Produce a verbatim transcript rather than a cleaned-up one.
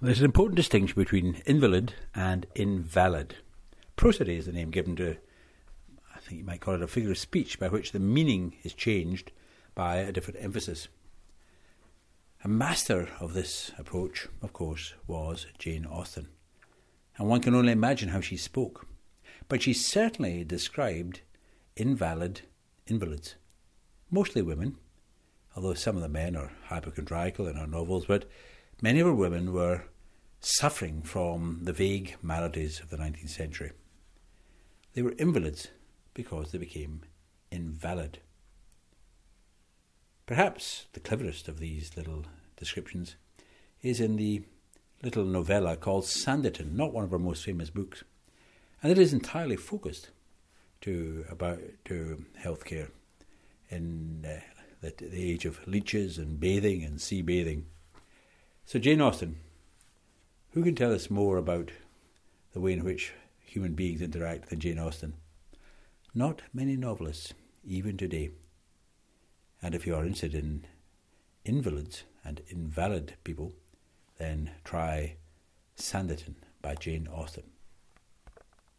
There's an important distinction between invalid and invalid. Prosody is the name given to, I think you might call it a figure of speech, by which the meaning is changed by a different emphasis. A master of this approach, of course, was Jane Austen, and one can only imagine how she spoke. But she certainly described invalid invalids, mostly women, although some of the men are hypochondriacal in her novels, but many of her women were suffering from the vague maladies of the nineteenth century. They were invalids because they became invalid. Perhaps the cleverest of these little descriptions is in the little novella called Sanditon, not one of her most famous books, and it is entirely focused to about to healthcare in uh, the, the age of leeches and bathing and sea bathing. So Jane Austen, who can tell us more about the way in which human beings interact than Jane Austen? Not many novelists, even today. And if you are interested in invalids and invalid people, then try Sanditon by Jane Austen.